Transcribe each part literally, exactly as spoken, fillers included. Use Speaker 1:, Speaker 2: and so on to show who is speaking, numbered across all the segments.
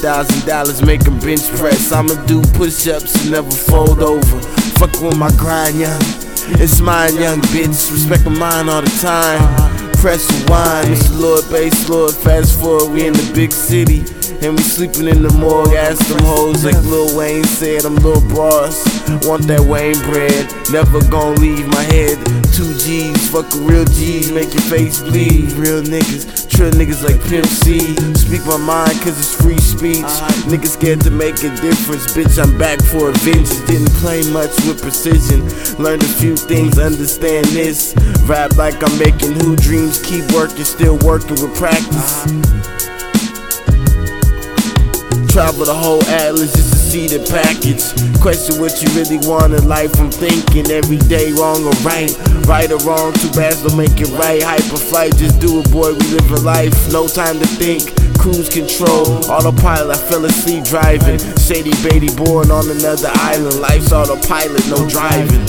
Speaker 1: thousand dollars, make them bench press. I'ma do push-ups and never fold over. Fuck with my grind, young. It's mine, young bitch. Respect my mind all the time. Press rewind, it's Lord Bass, Lord fast forward, we in the big city. And we sleeping in the morgue, ask them hoes like Lil Wayne said, I'm Lil Bros. Want that Wayne bread, never gon' leave my head. Two G's, fuck a real G's, make your face bleed. Real niggas, trill niggas like Pimp C. Speak my mind cause it's free speech. Niggas scared to make a difference, bitch I'm back for a vengeance. Didn't play much with precision, learned a few things, understand this. Rap like I'm making who dreams, keep working, still working with practice. Travel the whole atlas just to see the package. Question what you really want in life. I'm thinking every day, wrong or right. Right or wrong, two bads don't make it right. Hyper flight, just do it, boy, we live a life. No time to think, cruise control. Autopilot, I fell asleep driving. Shady Beatty born on another island. Life's autopilot, no driving.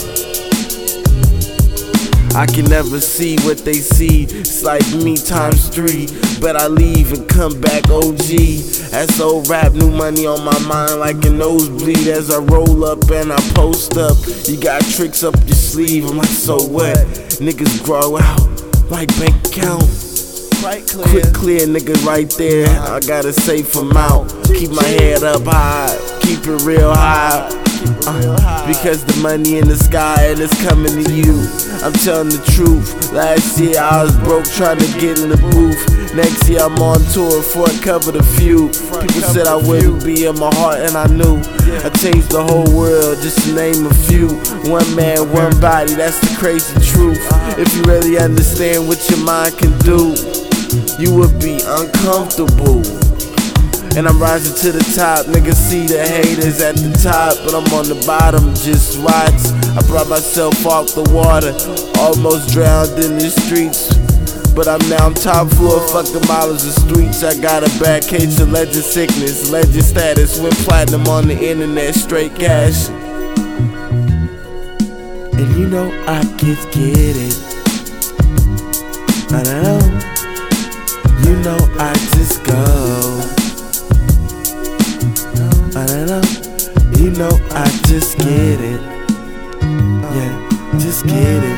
Speaker 1: I can never see what they see. It's like me times three. But I leave and come back O G. That's old rap, new money on my mind like a nosebleed. As I roll up and I post up, you got tricks up your sleeve. I'm like, so what? Niggas grow out like bank account. Quick clear, nigga, right there. I gotta safe them out. Keep my head up high, keep it real high. Uh, because the money in the sky and it's coming to you. I'm telling the truth. Last year I was broke trying to get in the booth. Next year I'm on tour for a covered a few. People said I wouldn't be in my heart and I knew. I changed the whole world just to name a few. One man, one body, that's the crazy truth. If you really understand what your mind can do, you would be uncomfortable. And I'm rising to the top, niggas see the haters at the top, but I'm on the bottom, just watch. I brought myself off the water, almost drowned in the streets. But I'm now top floor, fuck the miles of streets. I got a bad case of legend sickness, legend status. Went platinum on the internet, straight cash. And you know I just get it. I know. You know I just go. I don't know, you know I just get it. Yeah, just get it.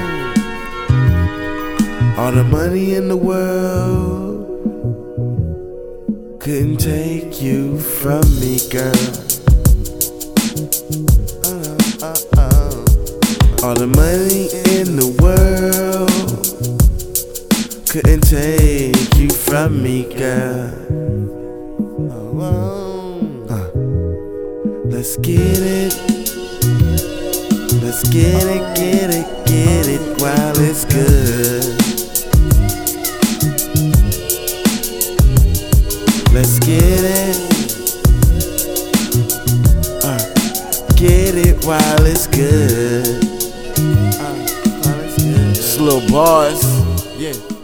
Speaker 1: All the money in the world couldn't take you from me, girl. All the money in the world couldn't take you from me, girl. Let's get it, let's get it, get it, get it while it's good. Let's get it, uh, get it while it's good. Uh, while it's good. It's Lil Bros, yeah.